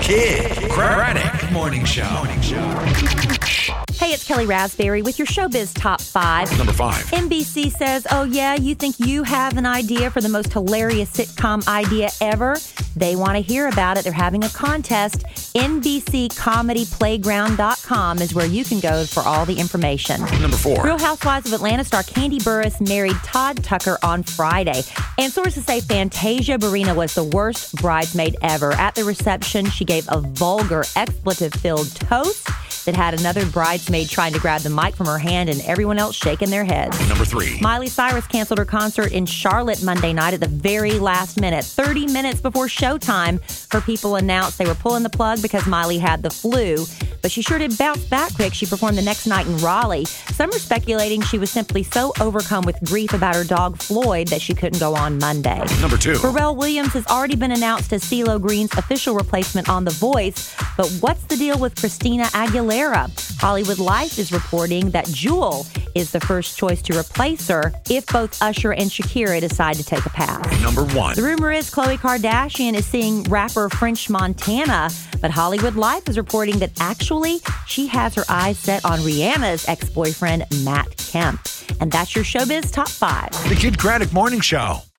Kid Craddock Morning Show. Hey, it's Kelly Raspberry with your Showbiz Top 5. Number 5. NBC says, oh yeah, you think you have an idea for the most hilarious sitcom idea ever? They want to hear about it. They're having a contest. NBCComedyPlayground.com is where you can go for all the information. Number 4. Real Housewives of Atlanta star Kandi Burruss married Todd Tucker on Friday. And sources say Fantasia Barrina was the worst bridesmaid ever. At the reception, she gave a vulgar, expletive-filled toast that had another bridesmaid trying to grab the mic from her hand and everyone else shaking their heads. Number 3. Miley Cyrus canceled her concert in Charlotte Monday night at the very last minute. 30 minutes before showtime, her people announced they were pulling the plug because Miley had the flu. But she sure did bounce back quick. She performed the next night in Raleigh. Some are speculating she was simply so overcome with grief about her dog Floyd that she couldn't go on Monday. Number 2. Pharrell Williams has already been announced as CeeLo Green's official replacement on The Voice. But what's the deal with Christina Aguilera? Hollywood Life is reporting that Jewel is the first choice to replace her if both Usher and Shakira decide to take a pass. Number 1. The rumor is Khloe Kardashian is seeing rapper French Montana, but Hollywood Life is reporting that actually she has her eyes set on Rihanna's ex-boyfriend, Matt Kemp. And that's your Showbiz Top 5. The Kid Craddock Morning Show.